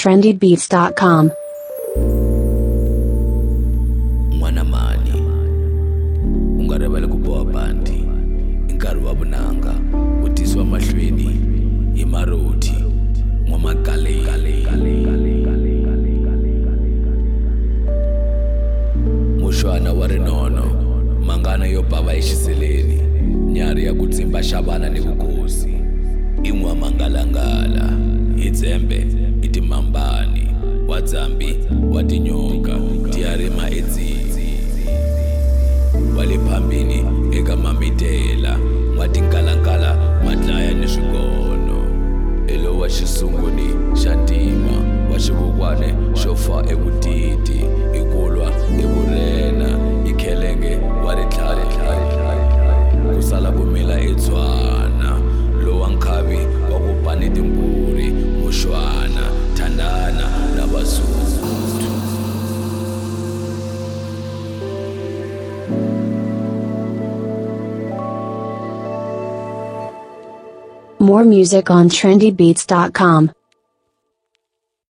trendybeats.com. Mwanamani ungarebela kuboha bandi inkarhi wa vunanga utiswa mahlweni hi maroti n'wamagaleni mushwana wa rinono mangana yo bava exiseleni nyari ya ku tsimba xavana ni vukosi i n'wamangalangala hi tsembe i timambani wa dzambi wa tinyoka tiyarima edzidzi wa le phambini eka mamitela wa tinkalankala wa dlaya ni swigono elo wa xisunguni xa ntima wa xivukwane xo fa evutiti ikulwa evurena ikhelenge wa ritlhari ku sala ku mila etshwana lowa nkhavi wa ku pani timburi mushwana thandana na vasuthu. More music on trendybeats.com.